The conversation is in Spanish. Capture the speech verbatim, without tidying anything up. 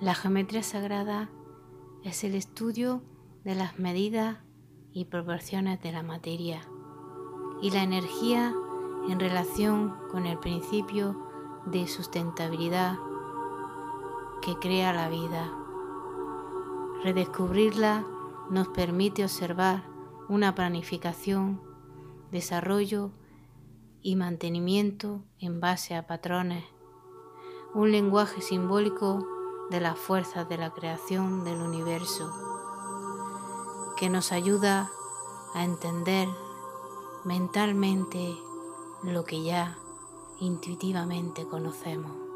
La geometría sagrada es el estudio de las medidas y proporciones de la materia y la energía en relación con el principio de sustentabilidad que crea la vida. Redescubrirla nos permite observar una planificación, desarrollo y mantenimiento en base a patrones, un lenguaje simbólico de las fuerzas de la creación del universo, que nos ayuda a entender mentalmente lo que ya intuitivamente conocemos.